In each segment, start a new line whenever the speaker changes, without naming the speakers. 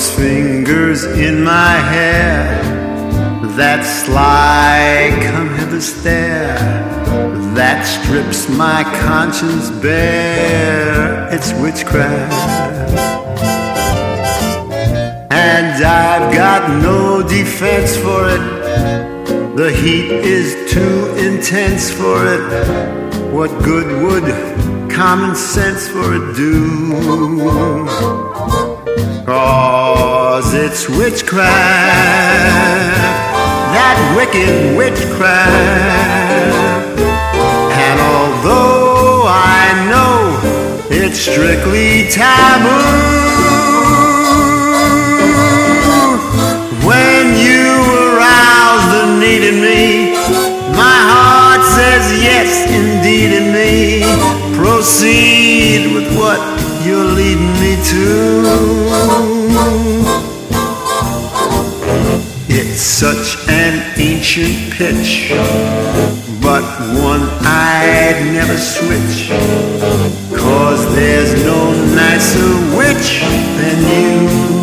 Those fingers in my hair, that sly come hither stare, that strips my conscience bare. It's witchcraft, and I've got no defense for it. The heat is too intense for it. What good would common sense for it do? 'Cause it's witchcraft, that wicked witchcraft. And although I know it's strictly taboo, when you arouse the need in me, my heart says yes, indeed in me. Proceed with what you're leading me to. It's such an ancient pitch, but one I'd never switch, 'cause there's no nicer witch than you.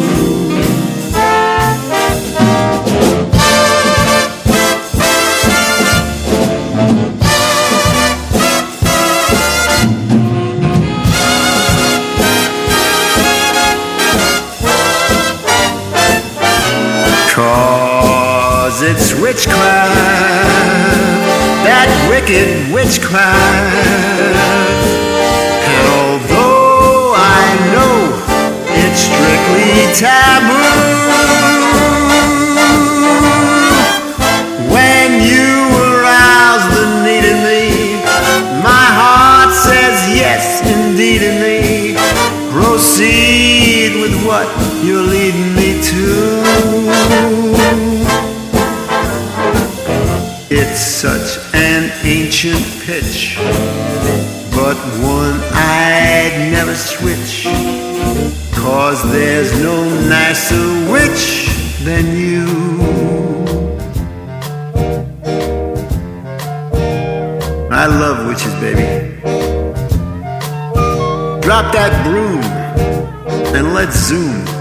It's witchcraft, that wicked witchcraft. And although I know it's strictly taboo, when you arouse the need in me, my heart says yes, indeed in me. Proceed with what you're leading me to. It's such an ancient pitch, but one I'd never switch, 'cause there's no nicer witch than you. I love witches, baby. Drop that broom and let's zoom.